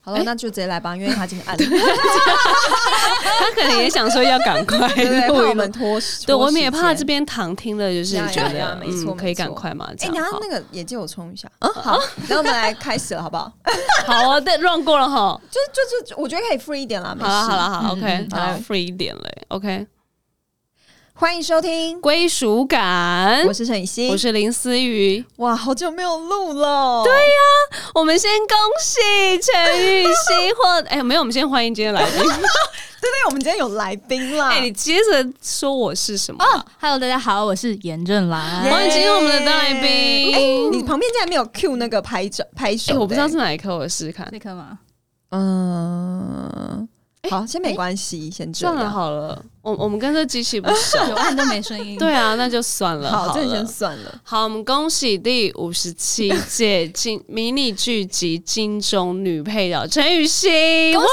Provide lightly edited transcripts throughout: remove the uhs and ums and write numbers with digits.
好了，那就直接来吧，因为他已经按了。 他可能也想说要赶快对，怕我们拖时间。 对，我们也怕这边躺听了，就是觉得没错， 可以赶快嘛。 你等下那个也借我冲一下。好，那我们来开始了，好不好？ 好啊，对，run 过了哈。 就我觉得可以 free 一点啦，没事。 好 ，OK， 好 ，free 一点了 ，OK。 欢迎收听归属感， 我是陈以欣， 我是林思雨。 哇，好久没有录了。 对呀，我们先恭喜陈雨欣没有，我们先欢迎今天来宾。 对，我们今天有来宾啦。 你接着说我是什么 ？Hello， 大家好，我是严正兰。 欢迎今天我们的大来宾。 你旁边竟然没有 cue 那个拍手？ 我不知道是哪一颗，我试试看。 这颗吗？ 好，先没关系，先这样算了好了。我们跟这机器不熟， 有按都没声音。 对啊，那就算了。 好，这先算了。 好，我们恭喜第57届迷你剧集金钟女配角陈雨欣， 恭喜！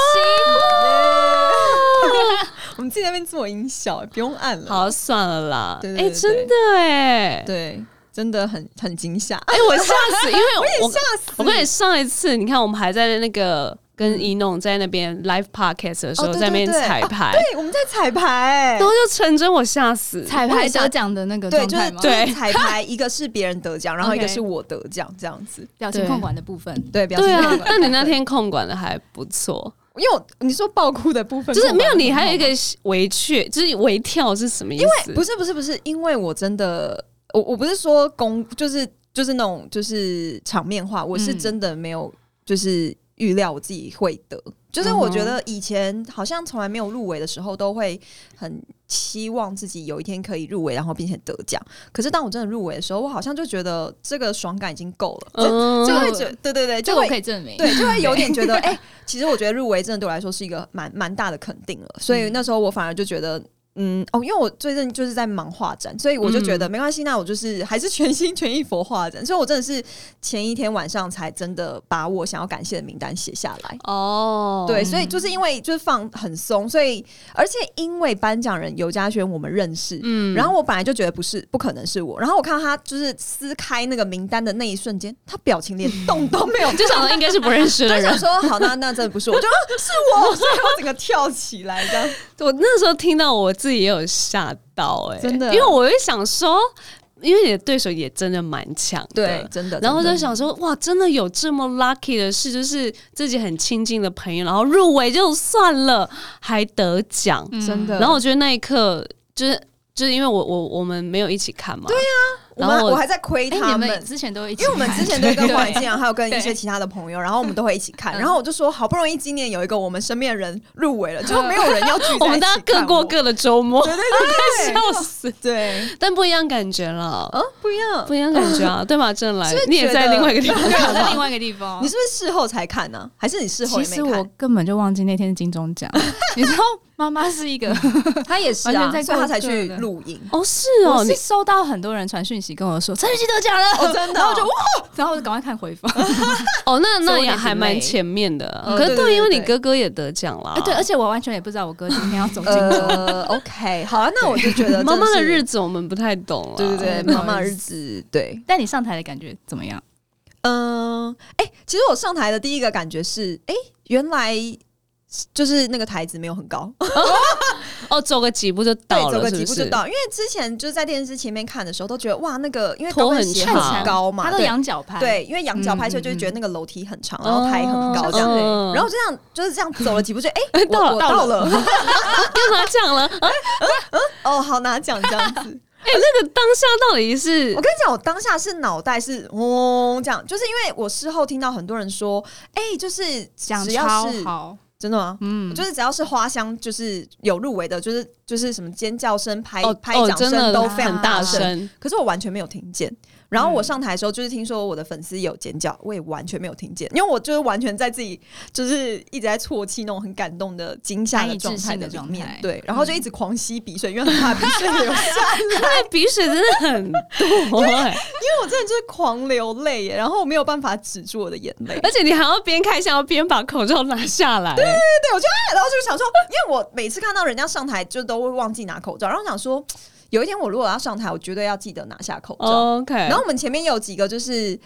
我们自己在那边做音效，不用按了。 好，算了啦。 对， 真的对，真的很惊吓。 我吓死，因为我吓死。 我跟你上一次，你看我们还在那个。跟一弄在那边 live podcast 的时候，在那边彩排， 对，我们在彩排， 然后就成真，我吓死！ 彩排得奖的那个状态吗？ 对，彩排一个是别人得奖，然后一个是我得奖，这样子。 表情控管的部分， 对，表情控管。 但你那天控管的还不错， 因为你说爆哭的部分， 就是没有你，还有一个微雀，就是微跳是什么意思？ 因为不是，因为我真的，我不是说就是那种就是场面话，我是真的没有就是预料我自己会得。就是我觉得以前好像从来没有入围的时候，都会很期望自己有一天可以入围，然后并且得奖。可是当我真的入围的时候，我好像就觉得这个爽感已经够了，就会觉得对， 就我可以证明， 对，就会有点觉得其实我觉得入围真的对我来说是一个蛮大的肯定了。所以那时候我反而就觉得。因为我最近就是在忙画展，所以我就觉得没关系，那我就是还是全心全意佛画展，所以我真的是前一天晚上才真的把我想要感谢的名单写下来。对，所以就是因为就是放很松，所以而且因为颁奖人尤嘉轩我们认识，然后我本来就觉得不可能是我，然后我看到他就是撕开那个名单的那一瞬间，他表情连动都没有， 就想说应该是不认识的人， 就想说好，那真的不是我，就是我，所以我整个跳起来这样。 我那时候听到我自己也有吓到真的， 因为我会想说，因为你的对手也真的蛮强的， 对，真的， 然后就想说，哇，真的有这么 lucky 的事，就是自己很亲近的朋友，然后入围就算了，还得奖， 真的。 然后我觉得那一刻，就是因为我们没有一起看嘛， 对呀。然后我还在亏他们， 之前都一起看， 因为我们之前都跟黄伟晋还有跟一些其他的朋友，然后我们都会一起看。然后我就说，好不容易今年有一个我们身边的人入围了，结果没有人要聚在一起看。 我们大家各过各的周末， 对， 笑死。 对， 但不一样感觉了， 不一样感觉啊，对吧？郑来，你也在另外一个地方看吗？另外一个地方， 你是不是事后才看呢？还是你事后也没看？ 其实我根本就忘记那天是金钟奖，你知道。妈妈是一个， 她也是啊，所以她才去录影。 是哦， 我是收到很多人传讯息跟我说陈雨欣得奖了， 真的， 然后我就哇，然后我就赶快看回放。 那也还蛮前面的，可是对，因为你哥哥也得奖了， 对，而且我完全也不知道我哥今天要走金钟。 OK， 好啊，那我就觉得妈妈的日子我们不太懂了， 对，妈妈的日子对。 但你上台的感觉怎么样？ 其实我上台的第一个感觉是，原来。就是那个台子没有很高走个几步就到了， 走个几步就到。因为之前就是在电视前面看的时候，都觉得哇，那个因为头很高嘛， 他都仰角拍， 对，因为仰角拍，所以就觉得那个楼梯很长，然后台很高这样。然后就是这样走了几步，就到了，要拿奖了， 好拿奖这样子。 那个当下到底是？ 我跟你讲，我当下是脑袋是这样，就是因为我事后听到很多人说，就是讲超好。 真的吗？就是只要是花香，就是有入围的，就是什么尖叫声、拍掌声都非常大声，可是我完全没有听见。然后我上台的时候，就是听说我的粉丝也有尖叫，我也完全没有听见，因为我就是完全在自己就是一直在啜泣那种很感动的惊吓的状态的里面，对，然后就一直狂吸鼻水，因为很怕鼻水流下来， 鼻水真的很多，因为我真的就是狂流泪耶，然后我没有办法止住我的眼泪， 而且你还要边开箱边把口罩拿下来， 对，我就然后就想说，因为我每次看到人家上台就都会忘记拿口罩，然后想说。有一天我如果要上台，我绝对要记得拿下口罩。 OK， 然后我们前面有几个就是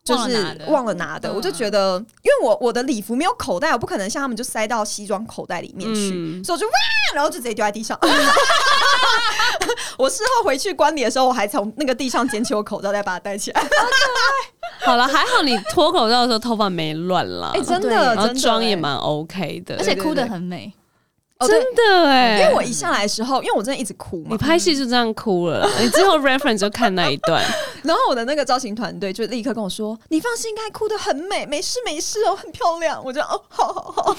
就是忘了拿的，我就觉得，因为我的礼服没有口袋，我不可能像他们就塞到西装口袋里面去，所以我就哇，然后就直接丢在地上。我事后回去观礼的时候，我还从那个地上捡起我口罩，再把它戴起来。 好了，还好你脱口罩的时候头发没乱啦， 真的， 然后妆也蛮 OK 的， 而且哭得很美。 真的哎， 因为我一下来的时候，因为我真的一直哭嘛， 你拍戏就这样哭了，你之后 reference 就看那一段， 然后我的那个造型团队就立刻跟我说：“你放心，应该哭得很美，没事没事哦，很漂亮。”我就好好好。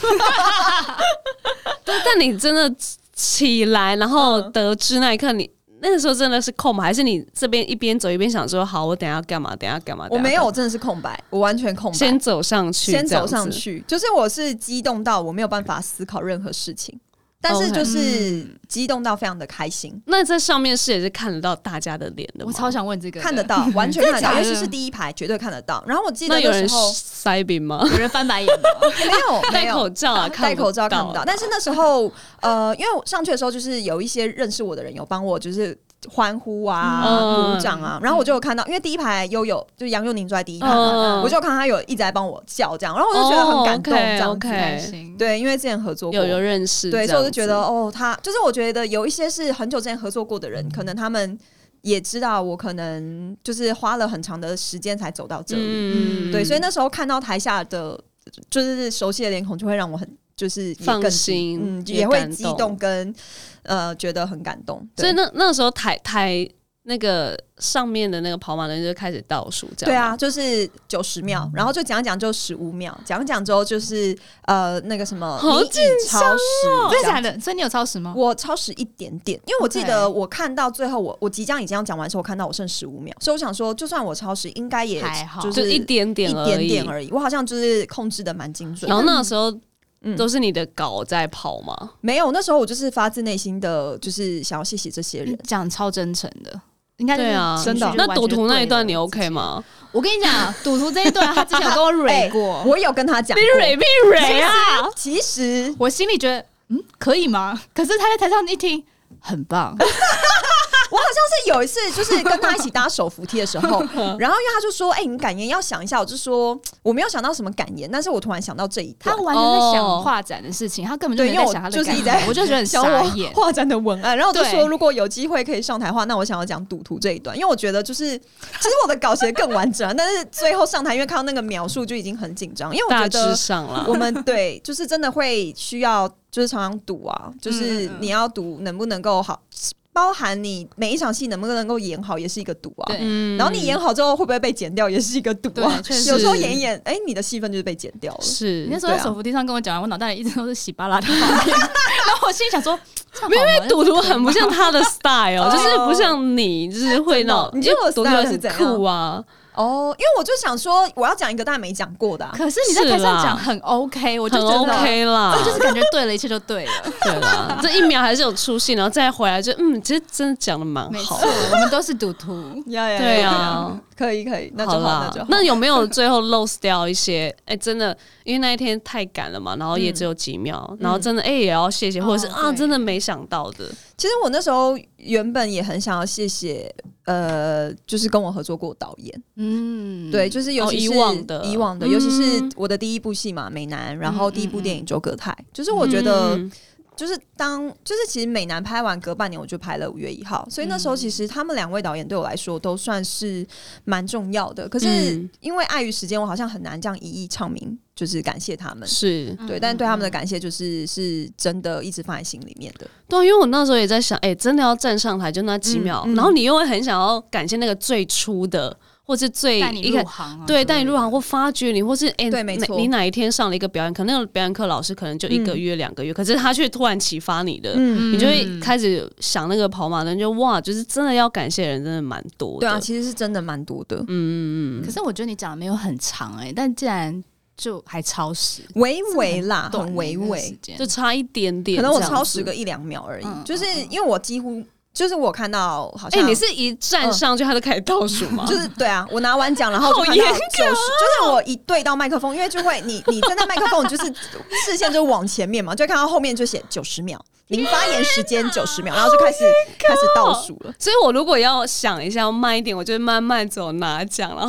但你真的起来，然后得知那一刻，你那个时候真的是空白，还是你这边一边走一边想说：“好，我等一下干嘛？等一下干嘛？” 我没有，我真的是空白，我完全空白。 先走上去， 就是我是激动到我没有办法思考任何事情。但是就是激动到非常的开心。 那在上面是也是看得到大家的脸的吗？ 我超想问这个， 看得到，完全看得到，尤其是第一排绝对看得到。然后我记得那有人塞饼吗？ 有人翻白眼吗？ 没有， 戴口罩啊， 戴口罩看不到。但是那时候因为我上去的时候就是有一些认识我的人有帮我就是欢呼啊、鼓掌啊，然后我就有看到，因为第一排悠悠就是杨佑宁坐在第一排嘛，我就看到他有一直在帮我叫这样，然后我就觉得很感动，这样子开心。对，因为之前合作过， 有认识， 对，所以我就觉得他就是我觉得有一些是很久之前合作过的人，可能他们也知道我可能就是花了很长的时间才走到这里，对，所以那时候看到台下的就是熟悉的脸孔，就会让我很就是放心， 也会激动跟觉得很感动。 所以那时候台那个上面的那个跑马的人就开始倒数，这样对啊，就是90秒，然后就讲讲就15秒，讲讲之后就是那个什么， 好紧张哦，真的假的？所以你有超时吗？ 我超时一点点，因为我记得我看到最后我即将已经要讲完的时候，我看到我剩15秒，所以我想说，就算我超时，应该也就是一点点而已。我好像就是控制的蛮精准。 然后那时候都是你的稿在跑吗？ 没有，那时候我就是发自内心的，就是想要谢谢这些人， 讲超真诚的。应该对啊， 真的。 那赌徒那一段你 OK 吗？ 我跟你讲，赌徒这一段他之前有跟我蕊过， 我有跟他讲过， 你蕊啊。 其实我心里觉得可以吗？可是他在台上一听很棒。 我好像是有一次就是跟他一起搭手扶梯的时候，然后因为他就说：“你感言要想一下。”我就说我没有想到什么感言，但是我突然想到这一段， 他完全在想画展的事情，他根本就没在想他的感言，我就觉得很傻眼。 画展的文案，然后我就说如果有机会可以上台画，那我想要讲赌徒这一段，因为我觉得就是其实我的稿写得更完整，但是最后上台因为看到那个描述就已经很紧张，因为我觉得我们对就是真的会需要就是常常赌啊，就是你要赌能不能够好。包含你每一场戏能不能够演好，也是一个赌啊。然后你演好之后会不会被剪掉，也是一个赌啊。有时候演一演，你的戏份就是被剪掉了。 是， 你那时候在手扶梯上跟我讲完，我脑袋里一直都是喜巴拉的画面，然后我心里想说， 因为赌徒很不像他的 style， 就是不像你，就是会那种， 你觉得我 style 是怎样？ 酷啊。 因为我就想说我要讲一个大家没讲过的， 可是你在台上讲很 OK， 我就觉得很 OK 啦， 这就是感觉对了，一切就对了， 对啦，这一秒还是有出戏，然后再回来就其实真的讲的蛮好， 我们都是赌徒， 对啊， 可以，那就好， 那有没有最后 lose 掉一些？真的，因为那一天太赶了嘛，然后也只有几秒，然后真的也要谢谢，或者是真的没想到的。 其实我那时候原本也很想要谢谢，就是跟我合作过导演，对，就是尤其是以往的，尤其是我的第一部戏嘛，美男，然后第一部电影《周葛泰》，就是我觉得。就是其实美男拍完隔半年我就拍了5月1号，所以那时候其实他们2位导演对我来说都算是蛮重要的。可是因为碍于时间，我好像很难这样一一唱名，就是感谢他们。 是对，但对他们的感谢是真的一直放在心里面的。 对，因为我那时候也在想，真的要站上台就那几秒，然后你又会很想要感谢那个最初的。或是最带你入行， 对，带你入行或发掘你，或是对，没错， 你哪一天上了一个表演，可能那个表演课老师可能就1个月2个月，可是他却突然启发你的，你就会开始想那个跑马灯，就哇，就是真的要感谢的人真的蛮多的。 对啊，其实是真的蛮多的。 可是我觉得你讲的没有很长但既然就还超时， 微微啦，很微微， 就差一点点， 可能我超时个1-2秒而已，就是因为我几乎。就是我看到好像， 你是一站上去他就开始倒数吗？ 就是对啊，我拿完奖然后就看到90，就是我一对到麦克风，因为就会你站在麦克风，就是视线就往前面嘛，就看到后面就写90秒，零发言时间90秒，然后就开始倒数了。 所以我如果要想一下要慢一点，我就慢慢走拿奖，然后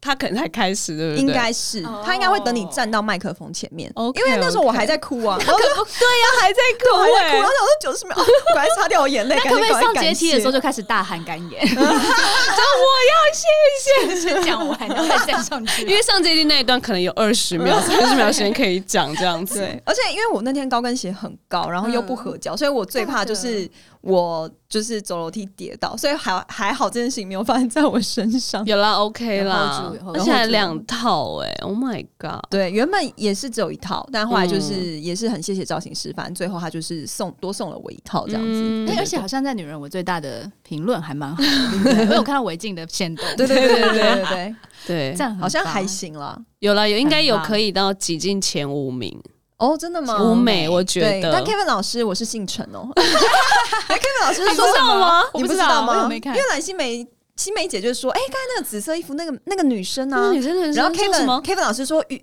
他可能才开始，对不对？ 应该是他应该会等你站到麦克风前面， 因为那时候我还在哭啊，然后对呀，还在哭， 我还在哭，然后我说90秒，我还擦掉我眼泪， 那可不可以上阶梯的时候就开始大喊感言？ 就我要谢谢， 先讲完，然后再站上去。 因为上阶梯那一段可能有20秒、30秒时间可以讲这样子。 对，而且因为我那天高跟鞋很高，然后又不合脚，所以我最怕就是我就是走楼梯跌倒，所以还好这件事情没有发生在我身上。 有啦 OK 啦，而且还2套Oh my god。 对，原本也是只有1套，但后来就是也是很谢谢造型师，反正最后他就是多送了我1套这样子。 而且好像在女人我最大的评论还蛮好的，对不对？我有看到违禁的限动。 对， 对， 这样好像还行啦。 有啦，应该有可以到挤进前5名。 哦，真的吗？ 舞美，我觉得。 但 Kevin 老师，我是姓陈哦。Kevin 老师是说什么吗？ 我不知道吗？ 我没看。 因为蓝心湄姐就是说，刚才那个紫色衣服那个女生啊，然后 Kevin 老师说林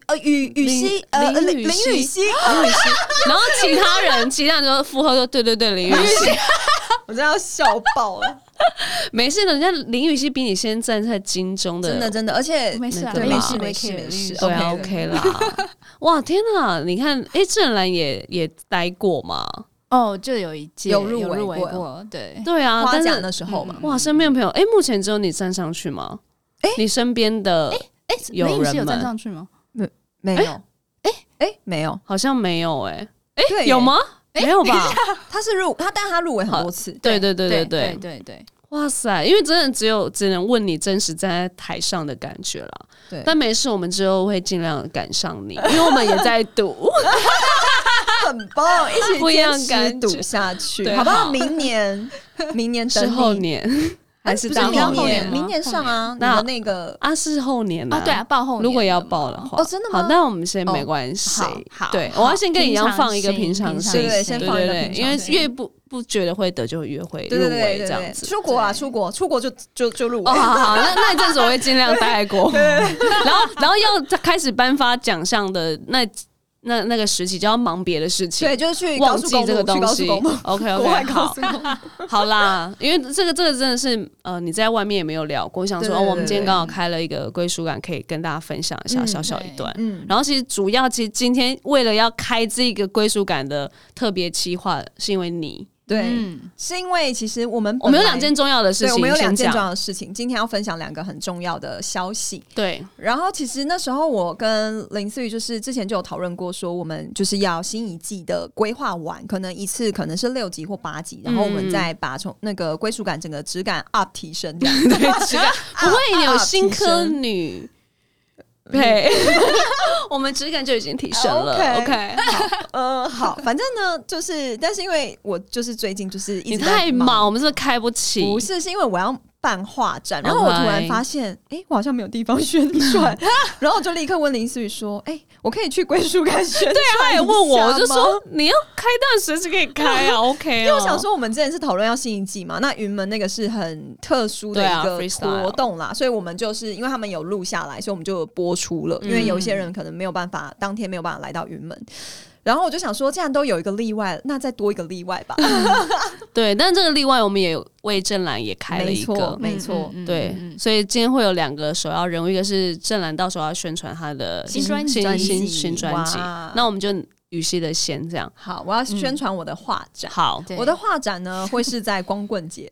雨熙， 然后其他人就附和说对林雨熙， 我真的要笑爆了。 没事的，人家林雨熙比你先站在金钟的， 真的，而且没事， 没事， 对啊 OK 啦。哇，天哪！你看，郑兰也待过嘛？ 哦，就有一届有入围过， 对啊， 花奖的时候嘛。 哇，身边的朋友，目前只有你站上去吗？你身边的有人们有站上去吗？ 没有，没有， 好像没有， 对， 有吗？没有吧？ 但他入围很多次。 对。哇塞！因为真的只能问你真实站在台上的感觉了。对，但没事，我们之后会尽量赶上你，因为我们也在赌。 很棒，一起不一样坚持赌下去， 对， 好不好？明年是后年还是大后年？ 明年上啊，你的那个是后年啊，对啊，报后年。 如果要报的话， 哦，真的吗？ 好，那我们先没关系。 好， 对，我要先跟你一样放一个平常心， 对，先放一个平常心， 因为越不觉得会得就越会入围这样子。 出国就入围。 好，那一阵子我会尽量待在国外。然后要开始颁发奖项的那个时期就要忙别的事情， 对，就是去忘记这个东西。 OK， 好啦，因为这个真的是你在外面也没有聊过，我想说我们今天刚好开了一个归属感，可以跟大家分享一下小一段。然后其实今天为了要开这个归属感的特别企划，是因为你。 对，是因为其实我们有2件重要的事情， 我们有2件重要的事情，今天要分享2个很重要的消息。 对， 然后其实那时候我跟林思雨就是之前就有讨论过，说我们就是要新一季的规划完，可能一次可能是6集或8集，然后我们再把从那个归属感整个质感 up 提升，对， 质感不会你有新科女。对，我们质感就已经提升了。OK， 好，反正呢，就是，但是因为我就是最近就是一直太忙，我们是开不起。 不是，是因为我要办画展，然后我突然发现，我好像没有地方宣传，然后我就立刻问林思雨说，我可以去归属感宣传？对， 他也问我，我就说你要开单随时可以开啊，OK 啊。 因为我想说，我们之前是讨论要新一季嘛，那云门那个是很特殊的一个活动啦，所以我们就是因为他们有录下来，所以我们就播出了。因为有一些人可能没有办法当天没有办法来到云门。然后我就想说，既然都有一个例外，那再多一个例外吧。 对，但这个例外我们也为郑兰也开了一个， 没错， 对，所以今天会有2个首要人物，一个是郑兰到时候要宣传她的新专辑，那我们就雨熙的先这样。 好，我要宣传我的画展。 好， 我的画展呢会是在光棍节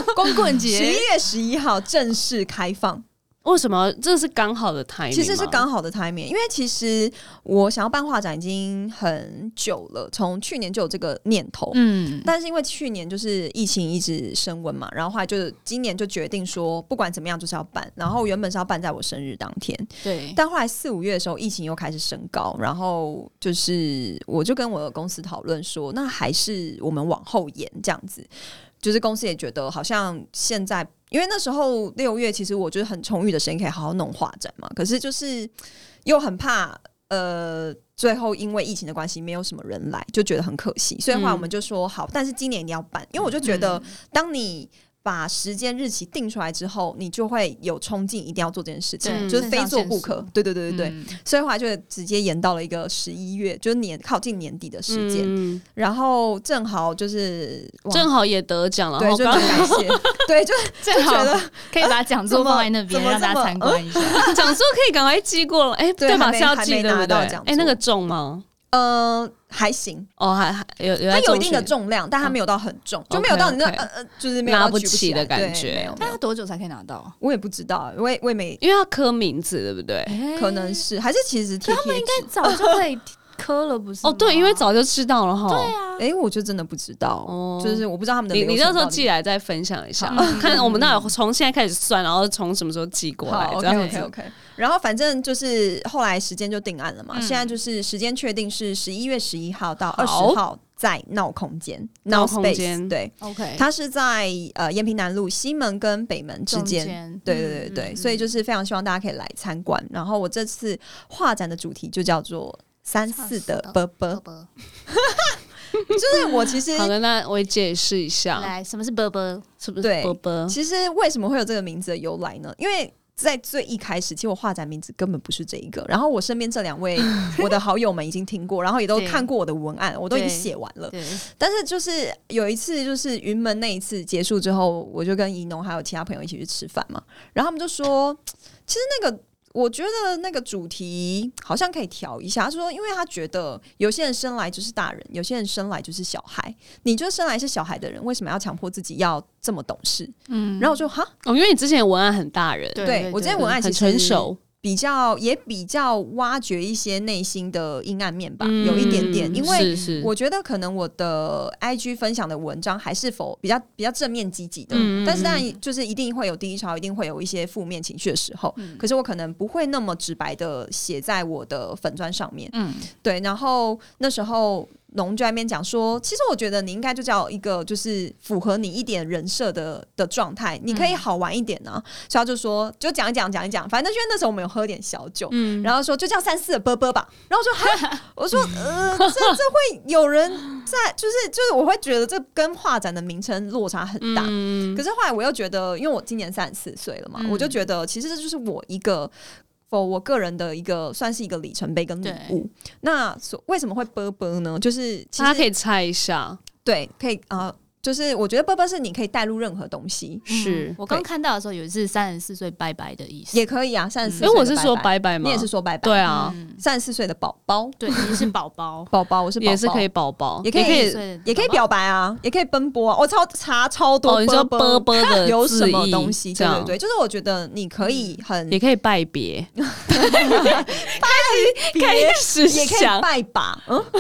11 月11号正式开放。 为什么这是刚好的 timing？ 其实是刚好的 timing， 因为其实我想要办画展已经很久了，从去年就有这个念头。但是因为去年就是疫情一直升温嘛，然后后来就是今年就决定说，不管怎么样就是要办。然后原本是要办在我生日当天， 对。 但后来4、5月的时候，疫情又开始升高，然后就是我就跟我的公司讨论说，那还是我们往后延这样子。就是公司也觉得好像现在，因为那时候6月其实我觉得很充裕的时间可以好好弄画展嘛，可是就是又很怕最后因为疫情的关系没有什么人来，就觉得很可惜，所以后来我们就说好，但是今年一定要办，因为我就觉得当你把时间日期定出来之后，你就会有冲劲，一定要做这件事情，就是非做不可。对对对对对，所以后来就直接延到了一个11月，就是靠近年底的时间。然后正好也得奖了， 对，就很感谢。对，就正好觉得可以把讲座放在那边，让大家参观一下。 讲座可以赶快寄过了，对吧？是要寄对不对？那个重吗？ 还行哦，还有它有一定的重量，但它没有到很重，就没有到你那就是没有拿不起的感觉。 但它多久才可以拿到？ 我也不知道，我也没， 因为它刻名字，对不对？ 可能是还是其实贴他们应该早就可以刻了，不是？ 对，因为早就知道了哈。 对啊， 我就真的不知道，就是我不知道他们的流程。 你到时候寄来再分享一下，看我们那从现在开始算，然后从什么时候寄过来。 OK。然后反正就是后来时间就定案了嘛，现在就是时间确定是11月11号到20号在闹空间 Now Space， 对 ，OK， 它是在延平南路西门跟北门之间，对，所以就是非常希望大家可以来参观。然后我这次画展的主题就叫做34的啵啵。就是我其实好的，那我也解释一下， 来，什么是啵啵？ 是不是啵啵？ 其实为什么会有这个名字的由来呢？因为在最一开始，其实我画展名字根本不是这一个。然后我身边这2位我的好友们已经听过，然后也都看过我的文案，我都已经写完了。但是就是有一次，就是云门那一次结束之后，我就跟宜农还有其他朋友一起去吃饭嘛，然后他们就说，其实我觉得那个主题好像可以调一下。他说，因为他觉得有些人生来就是大人，有些人生来就是小孩。你就生来是小孩的人，为什么要强迫自己要这么懂事？然后我就因为你之前的文案很大人， 对我之前文案其实很成熟。 比较挖掘一些内心的阴暗面吧，有一点点，因为我觉得可能我的 IG 分享的文章还是比较正面积极的，但是当然就是一定会有低潮，一定会有一些负面情绪的时候，可是我可能不会那么直白的写在我的粉专上面，对，然后那时候农就在那边讲说，其实我觉得你应该就叫一个就是符合你一点人设的状态，你可以好玩一点啊。所以他就说，就讲一讲，反正因为那时候我们有喝点小酒，然后说就叫34的啵啵吧。然后我说这会有人在，就是我会觉得这跟画展的名称落差很大。可是后来我又觉得，因为我今年34岁了嘛，我就觉得其实这就是我一个。我个人的一个算是一个里程碑跟礼物。那为什么会啵啵呢？就是其实大家可以猜一下， 对，可以就是我觉得啵啵是你可以带入任何东西。 是我刚看到的时候，有是34岁拜拜的意思， 也可以啊。34岁， 因为我是说拜拜嘛， 你也是说拜拜， 对啊。 34岁的宝宝， 对，你是宝宝， 宝宝，我是宝宝， 也是可以宝宝， 也可以表白啊，也可以奔波啊。我查超多你说啵啵的有什么东西？对，就是我觉得你可以也可以拜别， 开始也可以拜把，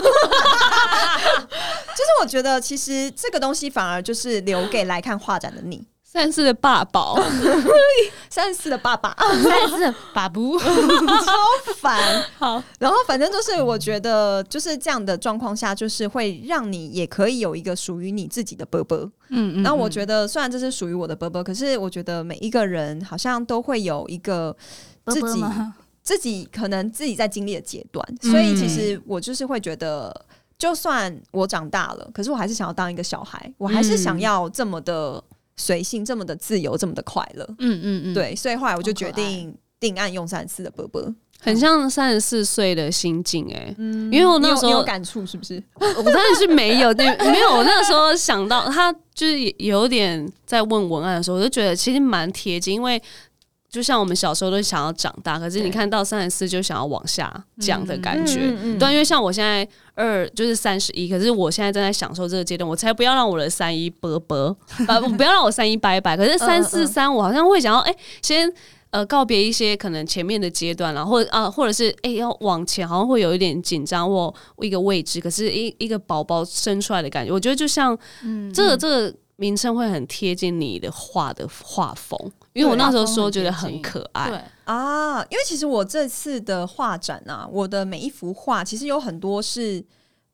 就是我觉得其实这个东西反而就是留给来看画展的你。 34的爸宝 ，34的爸爸 ，34的爸布， 超烦。 好， 然后反正就是我觉得就是这样的状况下，就是会让你也可以有一个属于你自己的啵啵。那我觉得虽然这是属于我的啵啵，可是我觉得每一个人好像都会有一个自己可能自己在经历的阶段，所以其实我就是会觉得，就算我长大了，可是我还是想要当一个小孩，我还是想要这么的随性，这么的自由，这么的快乐。对，所以后来我就决定定案用34的啵啵。 很像34岁的心境因为我那时候你有感触是不是？ 我当然是没有，没有。我那个时候想到他就是有点在问文案的时候，我就觉得其实蛮贴近，因为就像我们小时候都想要长大，可是你看到34就想要往下降的感觉。对，因为像我现在就是31，可是我现在正在享受这个阶段，我才不要让我的31啵啵，不要让我31拜拜。可是34、35好像会想要先。告别一些可能前面的阶段啦，或者是要往前，好像会有一点紧张或一个未知，可是一个宝宝生出来的感觉，我觉得就像这个名称会很贴近你的画风，因为我那时候说觉得很可爱。 对因为其实我这次的画展啊，我的每一幅画其实有很多是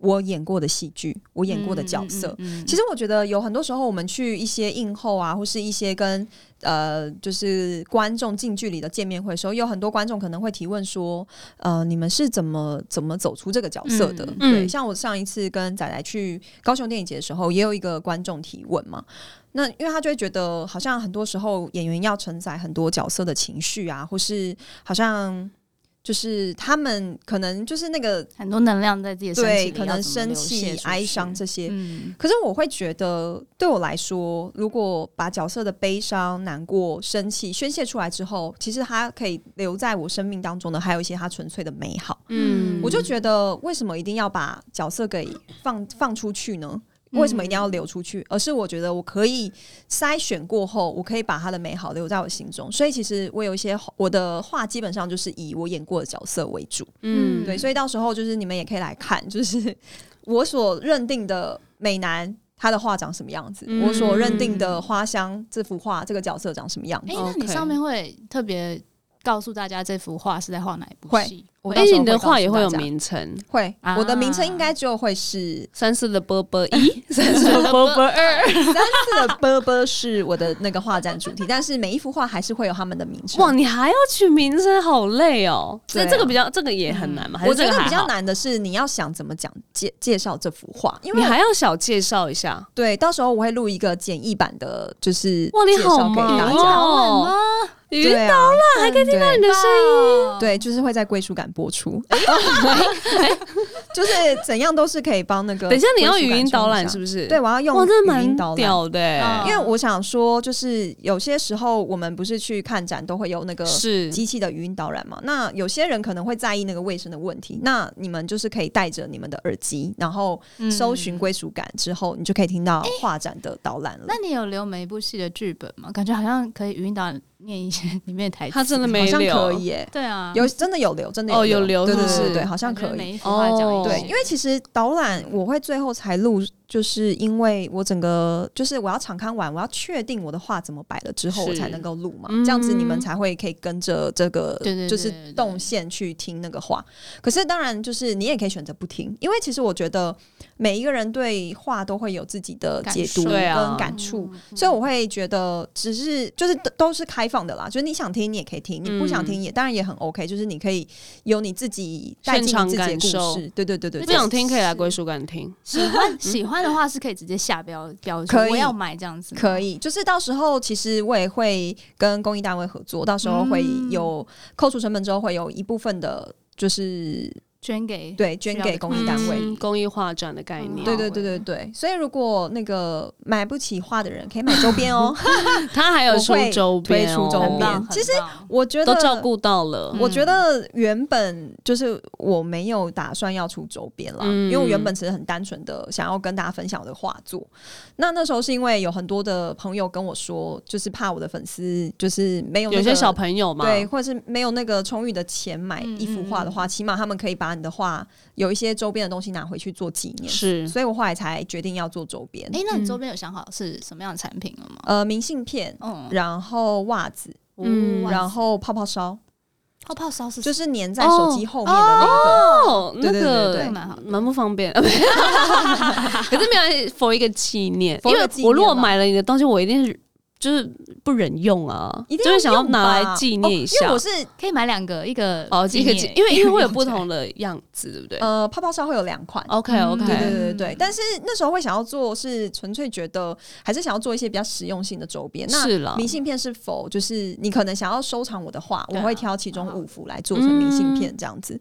我演过的戏剧，我演过的角色。其实我觉得有很多时候我们去一些映后啊，或是一些跟就是观众近距离的见面会的时候，有很多观众可能会提问说，你们是怎么走出这个角色的？对，像我上一次跟仔仔去高雄电影节的时候，也有一个观众提问嘛。那因为他就会觉得，好像很多时候演员要承载很多角色的情绪啊，或是好像就是他们可能就是那个很多能量在自己的身体里， 对，可能生气、哀伤这些。可是我会觉得，对我来说，如果把角色的悲伤、难过、生气宣泄出来之后，其实它可以留在我生命当中的，还有一些它纯粹的美好。我就觉得，为什么一定要把角色给放出去呢？为什么一定要流出去？而是我觉得我可以筛选过后，我可以把它的美好留在我心中。所以其实我有一些我的画基本上就是以我演过的角色为主。对，所以到时候就是你们也可以来看，就是我所认定的美男他的画长什么样子，我所认定的花香这幅画这个角色长什么样子。 那你上面会特别告诉大家这幅画是在画哪一部戏？ 你的画也会有名称？ 会，我的名称应该就会是 34的波波1 34的波波2 34的波波是我的那个画展主题，但是每一幅画还是会有他们的名称。 哇，你还要取名称，好累哦。这个也很难嘛？ 我觉得比较难的是你要想怎么讲介绍这幅画，因为你还要小介绍一下。 对，到时候我会录一个简易版的，就是哇，你好忙哦。语音导览还可以听到你的声音， 对，就是会在归属感播出，就是怎样都是可以帮那个。 等一下你要语音导览是不是？ 对，我要用语音导览。 屌的， 因为我想说，就是有些时候我们不是去看展都会有那个机器的语音导览嘛？那有些人可能会在意那个卫生的问题，那你们就是可以带着你们的耳机，然后搜寻归属感之后，你就可以听到画展的导览了。 那你有留每一部戏的剧本吗？感觉好像可以语音导览。念一些里面的台词， 他真的没留， 好像可以耶。 对啊， 真的有留，真的有留， 对对对对，好像可以。 每一幅画讲一对，因为其实导览我会最后才录，就是因为我整个就是我要场刊完，我要确定我的画怎么摆了之后，我才能够录嘛。这样子你们才会可以跟着这个就是动线去听那个画。可是当然就是你也可以选择不听，因为其实我觉得每一个人对画都会有自己的解读跟感触，所以我会觉得只是就是都是开放的啦，就是你想听你也可以听，你不想听也当然也很 OK， 就是你可以有你自己带进你自己的故事，对对对对， 不想听可以来归属感听， 喜欢的话是可以直接下标我要买这样子， 可以，就是到时候其实我也会跟公益单位合作，到时候会有扣除成本之后会有一部分的就是捐给公益单位， 公益画展的概念。 对对对对对，所以如果那个买不起画的人可以买周边哦。 他还有出周边， 推出周边。其实我觉得都照顾到了。 我觉得原本就是我没有打算要出周边啦，因为我原本只是很单纯的想要跟大家分享我的画作。那时候是因为有很多的朋友跟我说，就是怕我的粉丝就是没有有些小朋友嘛， 对，或者是没有那个充裕的钱买一幅画的话，起码他们可以把你的画有一些周边的东西拿回去做纪念， 是， 所以我后来才决定要做周边。 那你周边有想好是什么样的产品了吗？ 明信片，然后袜子，然后泡泡烧。 泡泡烧是就是粘在手机后面的那个， 那个蛮不方便。可是没有 for 一个纪念，因为我如果买了你的东西，我一定是就是不忍用啊，就是想要拿来纪念一下。 因为我是可以买2个，一个因为会有不同的样子，对不对？ 泡泡烧会有2款。 OK， 对对对对。但是那时候会想要做，是纯粹觉得还是想要做一些比较实用性的周边。那明信片是否就是你可能想要收藏我的画，我会挑其中5幅来做成明信片这样子。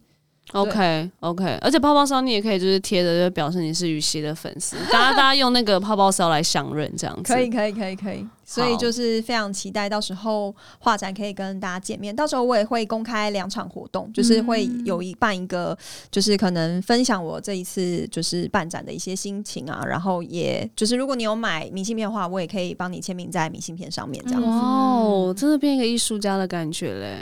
OK， 而且泡泡烧你也可以就是贴着，就表示你是雨熙的粉丝。大家用那个泡泡烧来相认，这样子。 可以。所以就是非常期待到时候画展可以跟大家见面。到时候我也会公开2场活动，就是会办一个，就是可能分享我这一次就是办展的一些心情啊，然后也就是如果你有买明信片的话，我也可以帮你签名在明信片上面，这样子。 哇，真的变一个艺术家的感觉嘞。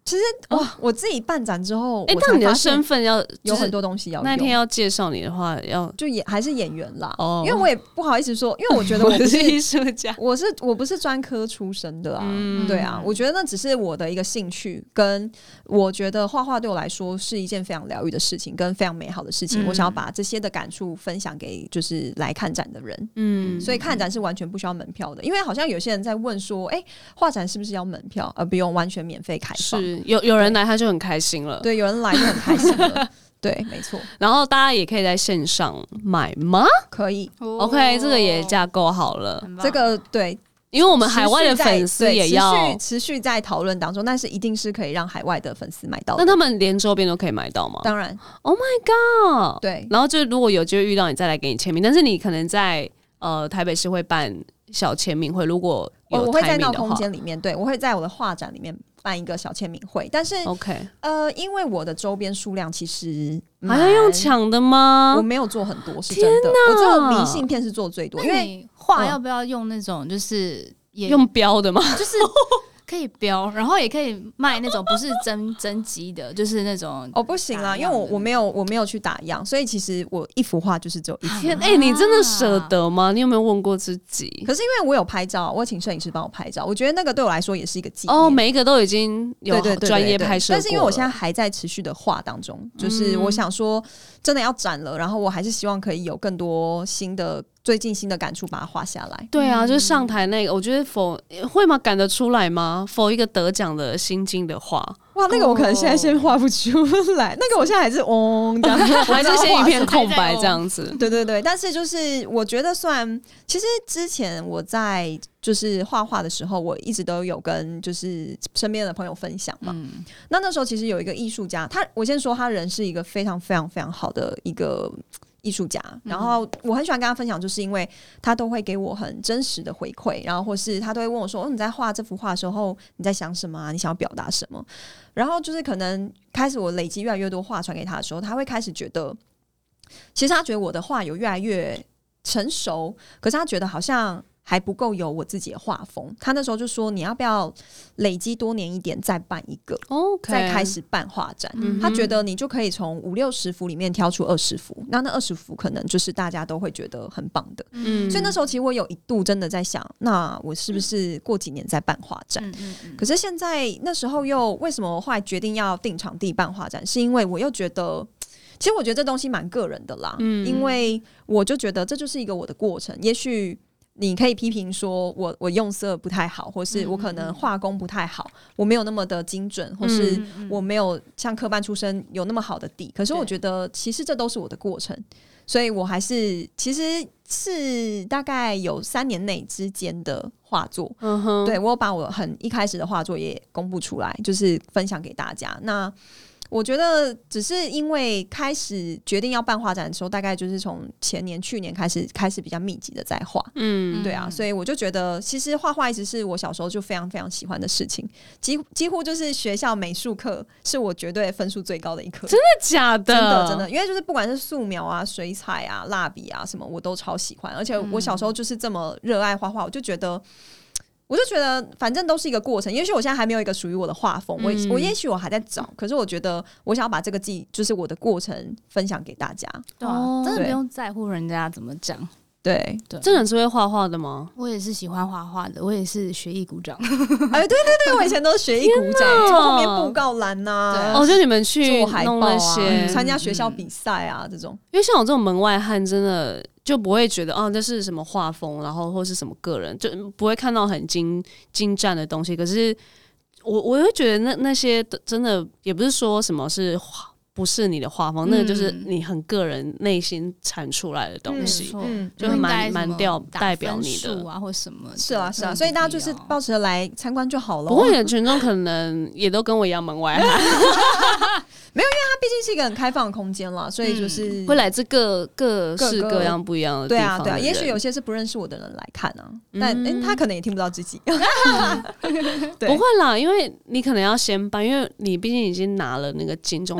其实我自己办展之后， 但你的身份有很多东西要用。 那天要介绍你的话， 就还是演员啦。因为我也不好意思说，因为我觉得我不是艺术家， 我不是专科出身的啊。对啊，我觉得那只是我的一个兴趣，跟我觉得画画对我来说是一件非常疗愈的事情，跟非常美好的事情。我想要把这些的感触分享给就是来看展的人。所以看展是完全不需要门票的，因为好像有些人在问说，画展是不是要门票，而不用完全免费开放？ 是有人来他就很开心了， 对，有人来就很开心了。对，没错。 然后大家也可以在线上买吗？ 可以。 OK， 这个也架构好了。 这个对， 因为我们海外的粉丝也要持续在讨论当中，但是一定是可以让海外的粉丝买到的。 那他们连周边都可以买到吗？ 当然。 Oh my god！ 对。 然后就如果有机会遇到你，再来给你签名。但是你可能在台北市会办小签名会，如果有我会在那空间里面，对，我会在我的画展里面办一个小签名会。但是 OK， 因为我的周边数量其实还要用抢的吗？ 我没有做很多，是真的。我只有明信片是做最多。因为画要不要用那种就是用标的吗？ 就是可以标，然后也可以卖那种不是真机的，就是那种不行啦，因为我没有去打样，所以其实我一幅画就是只有一幅。 你真的舍得吗？你有没有问过自己？ 可是因为我有拍照，我请摄影师帮我拍照，我觉得那个对我来说也是一个纪念。 每一个都已经有专业拍摄过了。 但是因为我现在还在持续的画当中，就是我想说真的要展了，然后我还是希望可以有更多最近新的感触把它画下来。 对啊，就是上台那个，我觉得会吗？赶得出来吗？一个得奖的心经的画， 哇，那个我可能现在先画不出来。那个我现在还是这样， 还是先一片空白这样子。 对，但是就是我觉得其实之前我在就是画画的时候，我一直都有跟就是身边的朋友分享嘛。那时候其实有一个艺术家，我先说他人是一个非常非常非常好的一个艺术家，然后我很喜欢跟他分享，就是因为他都会给我很真实的回馈，然后或是他都会问我说你在画这幅画的时候你在想什么啊，你想要表达什么。然后就是可能开始我累积越来越多画传给他的时候，他会开始觉得其实他觉得我的画有越来越成熟，可是他觉得好像还不够有我自己的画风。他那时候就说你要不要累积多年一点再办一个，再开始办画展。他觉得你就可以从50-60幅里面挑出20幅，那20幅可能就是大家都会觉得很棒的。所以那时候其实我有一度真的在想，那我是不是过几年再办画展。可是现在那时候又为什么我后来决定要定场地办画展，是因为我又觉得其实我觉得这东西蛮个人的啦。因为我就觉得这就是一个我的过程，也许你可以批评说我用色不太好，或是我可能画工不太好，我没有那么的精准，或是我没有像科班出身有那么好的底。可是我觉得其实这都是我的过程，所以我还是其实是大概有3年内之间的画作。对，我有把我一开始的画作也公布出来，就是分享给大家。那我觉得只是因为开始决定要办画展的时候，大概就是从去年开始比较密集的在画。对啊，所以我就觉得其实画画一直是我小时候就非常非常喜欢的事情，几乎就是学校美术课是我绝对分数最高的一课。 真的假的？ 真的，因为就是不管是素描啊、水彩啊、蜡笔啊什么，我都超喜欢。而且我小时候就是这么热爱画画，我就觉得反正都是一个过程。也许我现在还没有一个属于我的画风，我也许我还在找，可是我觉得我想要把这个就是我的过程分享给大家。 对啊，真的不用在乎人家怎么讲。 对， 真的是会画画的吗？ 我也是喜欢画画的，我也是学艺鼓掌。 对，我以前都是学艺鼓掌，从后面布告栏呐， 就你们去做海报那些参加学校比赛啊这种。 因为像我这种门外汉，真的就不会觉得这是什么画风，然后或是什么个人，就不会看到很精湛的东西。可是我会觉得那些真的也不是说什么是不是你的画风，那个就是你很个人内心产出来的东西，就蛮代表你的啊，或什么。 是啊，所以大家就是抱持来参观就好了。 不过你的群众可能也都跟我一样门外汉。 没有，因为它毕竟是一个很开放的空间啦，所以就是会来自各式各样不一样的地方的人。 对啊，也许有些是不认识我的人来看啊，但他可能也听不到自己。 不会啦，因为你可能要先办，因为你毕竟已经拿了那个金钟，他以后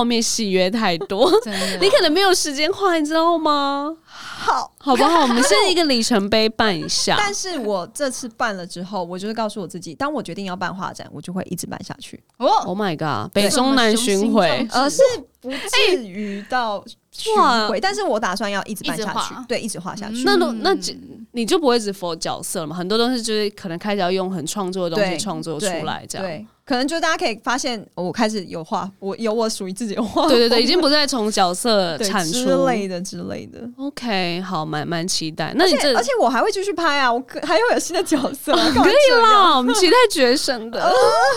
后面戏约太多，你可能没有时间画，你知道吗？好不好？我们先一个里程碑办一下。 但是我这次办了之后，我就是告诉我自己，当我决定要办画展，我就会一直办下去。 Oh my god， 北中南巡回， 是不至于到巡回，但是我打算要一直办下去，对，一直画下去。 那你就不会只 for 角色了嘛？很多东西就是可能开始要用很创作的东西创作出来，这样。 对，可能就大家可以发现，我开始有画，我有我属于自己的画， 对对对，已经不再从角色产出之类的。 OK， 好，蛮期待。 那你而且我还会继续拍啊，我还会有新的角色， 可以啦，我们期待决胜的。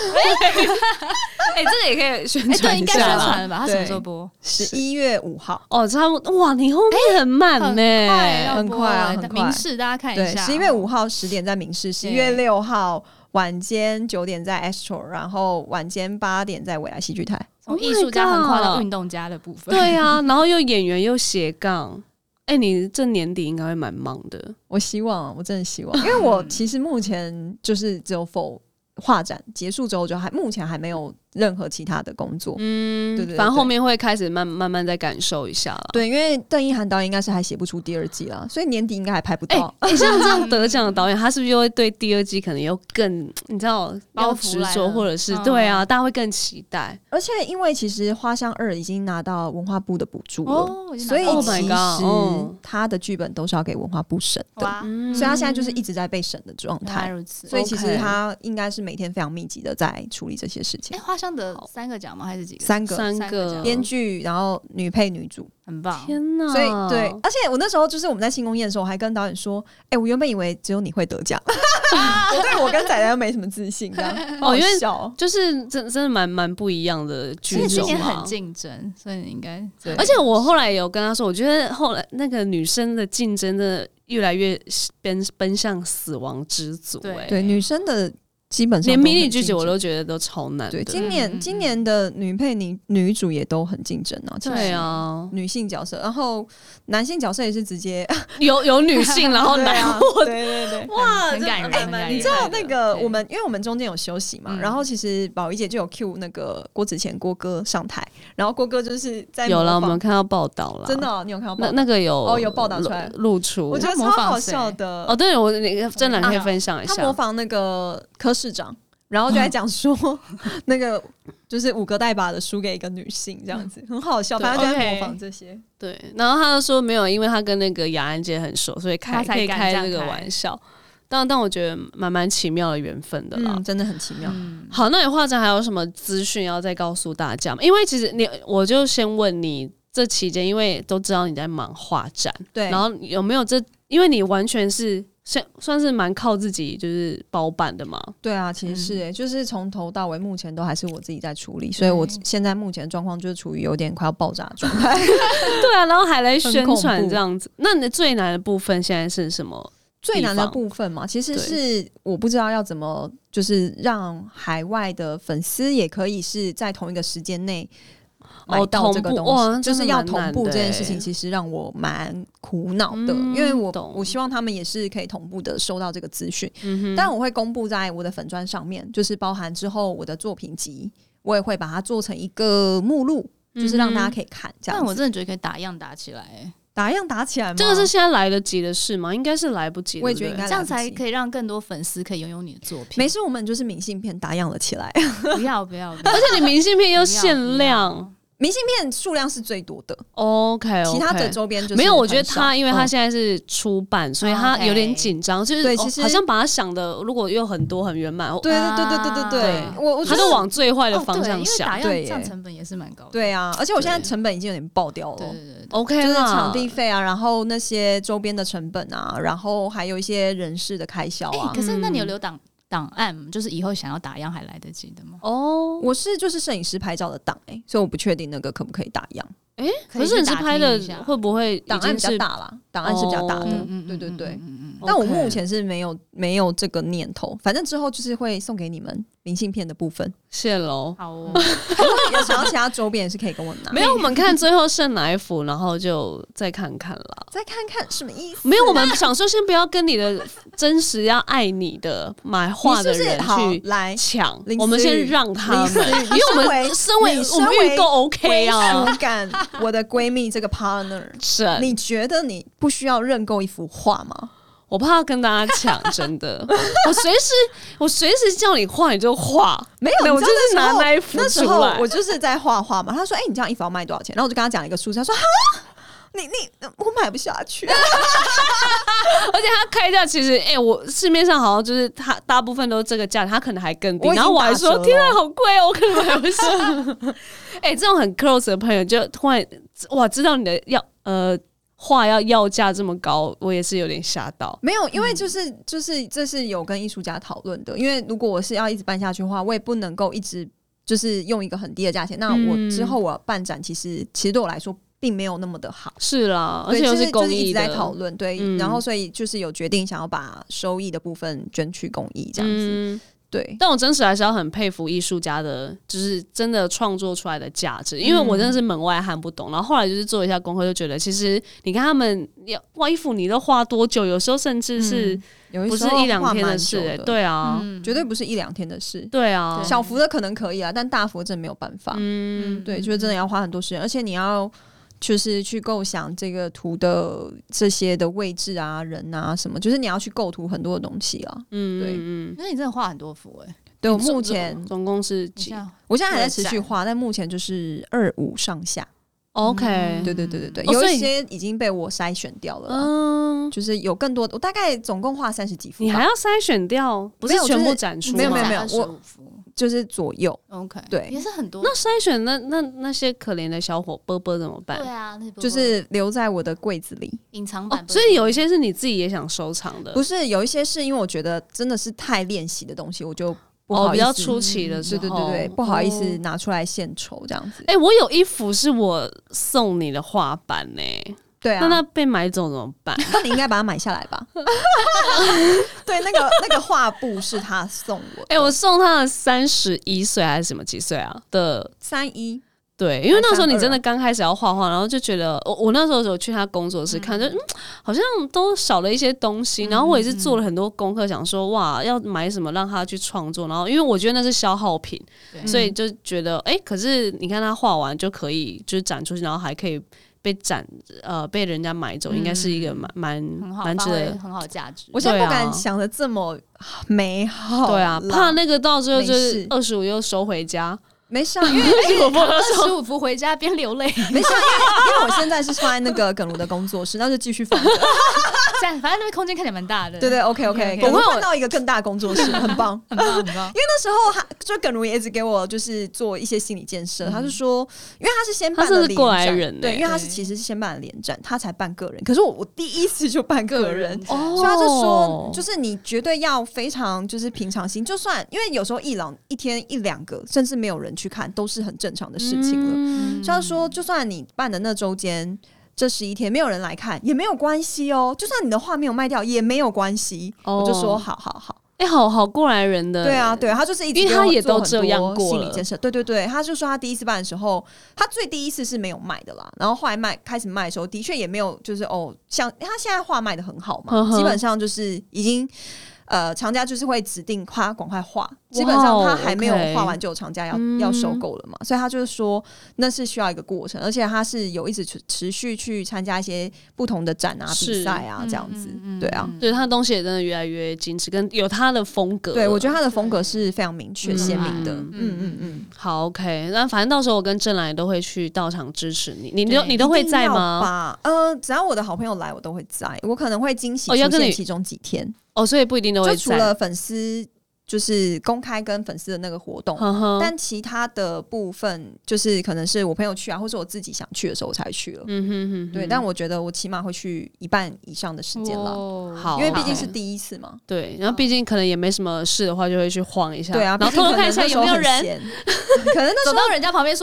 这个也可以宣传一下啦， 应该宣传了吧？他什么时候播 ？11月5号。 哦，差不多。哇，你后面很满呢， 很快啊，很快。 明视大家看一下 ，11月5号10点在明视，11月6号晚间9点在 Astro， 然后晚间8点在未来戏剧台。 从艺术家横跨到运动家的部分， 对啊，然后又演员又斜杠。你这年底应该会蛮忙的。 我希望，我真的希望，因为我其实目前就是只有画展结束之后，就目前还没有任何其他的工作。对， 反正后面会开始慢慢再感受一下了。 对，因为邓一涵导演应该是还写不出第2季啦，所以年底应该还拍不到。 像这样得奖的导演，他是不是又会对第2季可能又更你知道要执着，或者是对啊，大家会更期待。 而且因为其实《花香2》已经拿到文化部的补助了，所以其实他的剧本都是要给文化部审的，所以他现在就是一直在被审的状态。所以其实他应该是每天非常密集的在处理这些事情。 花香的3个奖吗？还是几个 ？3个，编剧，然后女配女主， 很棒。 天哪！ 所以对，而且我那时候就是我们在庆功宴的时候，我还跟导演说：“我原本以为只有你会得奖，我对我跟仔仔都没什么自信。”这样因为就是真的蛮不一样的剧种， 今年很竞争，所以你应该对。 而且我后来有跟他说，我觉得后来那个女生的竞争的越来越奔向死亡之组。 对，女生的。基本上连迷你剧集我都觉得都超难的。 对，今年的女配女主也都很竞争啊。 对啊， 女性角色，然后男性角色也是直接有女性，然后男货。 对， 哇，很感人。 你知道那个因为我们中间有休息嘛，然后其实宝仪姐就有 cue 那个郭子乾郭哥上台，然后郭哥就是在有了，我们看到报道了， 真的，你有看到报道？ 那个有报道出来露出， 我觉得超好笑的。 对，我真的可以分享一下， 他模仿那个柯市长。然后就在讲说，那个就是5个带把的输给一个女性，这样子很好笑。反正就在模仿这些。 对，然后他就说没有，因为他跟那个雅安姐很熟，所以可以开这个玩笑。但我觉得蛮奇妙的缘分的啦， 真的很奇妙。 好，那你画展还有什么资讯要再告诉大家吗？因为其实我就先问你，这期间因为都知道你在忙画展，对，然后有没有因为你完全是。算是蛮靠自己就是包办的嘛。 对啊，其实是就是从头到尾目前都还是我自己在处理，所以我现在目前的状况就是处于有点快要爆炸的状态。 对啊，然后还来宣传这样子。那你最难的部分现在是什么？ 最难的部分嘛，其实是我不知道要怎么就是让海外的粉丝也可以是在同一个时间内买到这个东西，就是要同步这件事情，其实让我蛮苦恼的，因为我希望他们也是可以同步的收到这个资讯，但我会公布在我的粉专上面，就是包含之后我的作品集，我也会把它做成一个目录，就是让大家可以看这样子。 但我真的觉得可以打样打起来， 打样打起来吗？ 这个是现在来得及的事吗？应该是来不及的。 我也觉得应该来不及， 这样才可以让更多粉丝可以拥有你的作品。 没事，我们就是明信片打样了起来。 不要， 而且你明信片又限量。 明信片数量是最多的 ，OK， 其他的周边就是没有。我觉得因为他现在是出版，所以他有点紧张，就是对，其实好像把他想的如果又很多很圆满， 对， 他就往最坏的方向想， 对，这样成本也是蛮高的， 对啊，而且我现在成本已经有点爆掉了，对 ，OK， 就是场地费啊，然后那些周边的成本啊，然后还有一些人事的开销啊。 可是那你有留档案，就是以后想要打样还来得及的吗？ 我是就是摄影师拍照的档所以我不确定那个可不可以打样。 可是摄影师拍的会不会档案比较大啦？档案是比较大的，对。 但我目前是没有这个念头，反正之后就是会送给你们明信片的部分。 谢喽。 好哦， 有想要其他周边也是可以跟我拿。 没有，我们看最后剩哪一幅，然后就再看看啦。 再看看什么意思？ 没有，我们想说先不要跟你的真实要爱你的买画的人去来抢，我们先让他们，因为我们身为我们预购 OK 啊。 归属感，我的闺蜜这个 partner， 是你觉得你不需要认购一幅画吗？ 我怕跟大家抢，真的。我随时叫你画你就画， 没有， 我就是拿那一幅出来。 那时候我就是在画画嘛。他说：“你这样一幅要卖多少钱？”然后我就跟他讲了一个数字，他说：“哈，我买不下去。” 而且他开价其实，我市面上好像就是他大部分都这个价，他可能还更低。然后我还说：“天啊，好贵哦，我可能买不下。”这种很 close 的朋友就突然哇，知道你的画要价这么高，我也是有点吓到。 没有，因为就是这是有跟艺术家讨论的。因为如果我是要一直办下去的话，我也不能够一直就是用一个很低的价钱。那我之后我办展，其实对我来说并没有那么的好。 是啦，而且又是公益的， 就是一直在讨论。对，然后所以就是有决定想要把收益的部分捐去公益这样子。对， 但我真实还是要很佩服艺术家的，就是真的创作出来的价值，因为我真的是门外汉不懂，然后后来就是做一下功课，就觉得其实你看他们画衣服，你都画多久？有时候甚至是不是一两天的事？对啊， 绝对不是一两天的事。 对啊， 小幅的可能可以啊，但大幅真的没有办法。对，就是真的要花很多时间，而且你要就是去构想这个图的这些的位置啊、人啊什么，就是你要去构图很多的东西啊。对， 那你真的画很多幅对，我目前总共是几？ 我现在还在持续画，但目前就是25上下。 OK， 对，有一些已经被我筛选掉了。就是有更多的，我大概总共画30几幅。 你还要筛选掉？不是全部展出吗？ 没有，我就是左右。 OK， 对， 也是很多。 那筛选那些可怜的小伙波波怎么办？ 对啊， 就是留在我的柜子里， 隐藏版。 所以有一些是你自己也想收藏的， 不是？有一些是因为我觉得真的是太练习的东西，我就不好意思， 比较初期的时候， 对，不好意思拿出来献丑这样子。 我有一幅是我送你的画板呢。 对啊， 那被买走怎么办？ 那你应该把它买下来吧。对，那个画布是他送我的。 我送他的31岁还是什么几岁啊的 31。 对，因为那时候你真的刚开始要画画，然后就觉得我那时候有去他工作室看，就好像都少了一些东西。然后我也是做了很多功课，想说哇要买什么让他去创作。然后因为我觉得那是消耗品，所以就觉得可是你看他画完就可以就是展出去，然后还可以被人家买走，应该是一个蛮值得很好的价值。 我现在不敢想的这么美好。 对啊，怕那个到最后就是25又收回家。 没事，因为 25幅回家边流泪。 没事，因为我现在是放在那个耿如的工作室，那就继续放着。 反正那边空间看起来蛮大的。 对 ，OK， 我会换到一个更大的工作室，很棒， 很棒。因为那时候就耿如也一直给我就是做一些心理建设，他是说，因为他是先办了联展，对，因为他其实是先办了联展，他才办个人。可是我第一次就办个人，所以他就说，就是你绝对要非常就是平常心，就算因为有时候一天1、2个，甚至没有人去看，都是很正常的事情了。所以他说，就算你办的那周间这11天没有人来看也没有关系哦，就算你的画没有卖掉也没有关系。我就说好。 好过来人的。 对啊，他就是一直因为他也都这样过了心理建设。对，他就说他第一次办的时候，他第一次是没有卖的啦，然后后来开始卖的时候，的确也没有就是像他现在画卖的很好嘛，基本上就是已经。厂家就是会指定他赶快画，基本上他还没有画完就有厂家要收购了嘛，所以他就是说那是需要一个过程，而且他是有一直持续去参加一些不同的展啊、比赛啊这样子。对啊， 对他的东西也真的越来越精致，跟有他的风格。 对，我觉得他的风格是非常明确鲜明的。 好 OK， 那反正到时候我跟郑兰也都会去到场支持你，你都会在吗？ 只要我的好朋友来，我都会在，我可能会惊喜出现其中几天。所以不一定都会在， 就除了粉丝就是公开跟粉丝的那个活动，但其他的部分就是可能是我朋友去啊，或者我自己想去的时候我才去了。对，但我觉得我起码会去1半以上的时间了。好，因为毕竟是第一次嘛。 对，然后毕竟可能也没什么事的话，就会去晃一下。 对啊， 然后偷偷看一下有没有人， 可能那时候走到人家旁边说。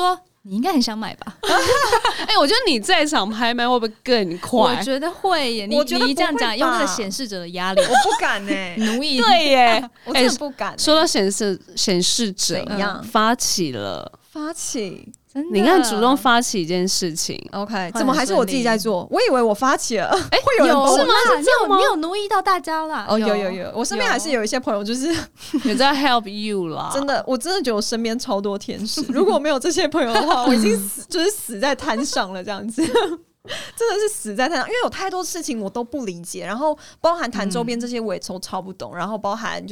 你应该很想买吧？ 我觉得你在场拍卖会不会更快？ 我觉得会耶。你这样讲，用那个显示者的压力，我不敢奴役对耶， 我真的不敢。 说到显示者，发起了，你看主动发起一件事情 ，OK， 怎么还是我自己在做？我以为我发起了，会有人是吗？ 你有奴役到大家啦？ 有，我身边还是有一些朋友，就是有在 help you 啦。 真的，我真的觉得我身边超多天使。如果没有这些朋友的话，我已经死在滩上了，这样子。真的是死在滩上，因为有太多事情我都不理解，然后包含谈周边这些我也都超不懂，然后包含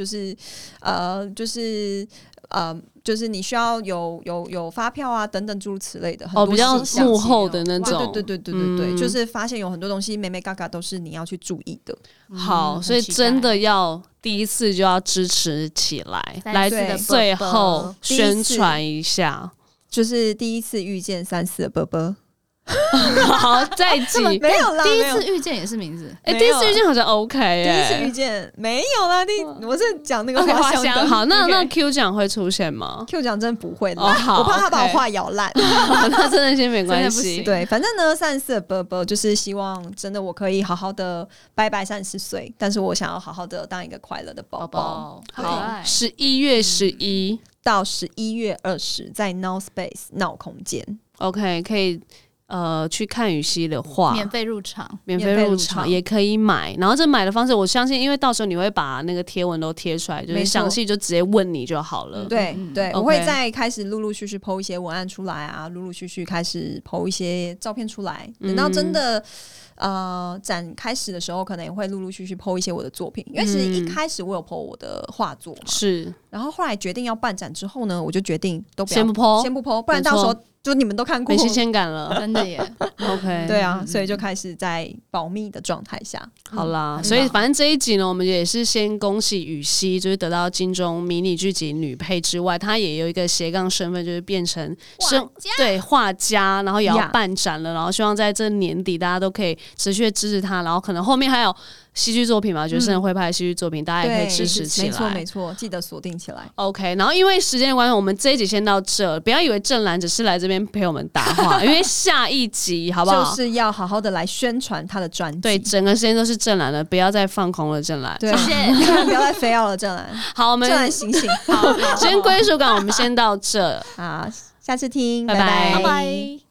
就是你需要有发票啊等等诸如此类的，很多比较幕后的那种， 对，就是发现有很多东西，眉眉嘎嘎都是你要去注意的。 好，所以真的要第一次就要支持起来，来最后宣传一下， 就是第一次遇见34的波波。 好，再集没有啦， 第一次遇见也是名字。 第一次遇见好像 OK， 第一次遇见没有啦。我是讲那个花香。 好，那 Q 奖会出现吗 ？Q 奖真的不会啦，我怕他把我话咬烂。 那真的先没关系。 对，反正呢，34的波波就是希望真的我可以好好的拜拜34岁，但是我想要好好的当一个快乐的宝宝。 好，11月11 到11月20在 Now Space 闹空间 ，OK， 可以。去看羽西的画， 免费入场也可以买。然后这买的方式，我相信，因为到时候你会把那个贴文都贴出来，就是详细就直接问你就好了。 对，我会再开始陆陆续续 po 一些文案出来啊，陆陆续续开始 po 一些照片出来。等到真的展开始的时候，可能也会陆陆续续 po 一些我的作品，因为其实一开始我有 po 我的画作嘛， 是。 然后后来决定要办展之后呢，我就决定都不要先不 po， 不然到时候。就你们都看过， 没新鲜感了， 真的耶。 OK， 对啊，所以就开始在保密的状态下。 好啦，所以反正这一集呢，我们也是先恭喜羽西，就是得到金钟迷你剧集女配之外，她也有一个斜杠身份，就是变成画家，然后也要办展了，然后希望在这年底大家都可以持续支持她，然后可能后面还有戏剧作品嘛，就是生会拍的戏剧作品，大家也可以支持起来。 没错，记得锁定起来。 OK， 然后因为时间的关系，我们这一集先到这，不要以为正蓝只是来这边陪我们搭话，因为下一集好不好？ 就是要好好的来宣传他的专辑。 对，整个时间都是正蓝的，不要再放空了，正蓝。 谢谢，不要再非要了，正蓝。 好，我们正蓝醒醒。 好，今天归属感我们先到这， 好，下次听， 拜拜。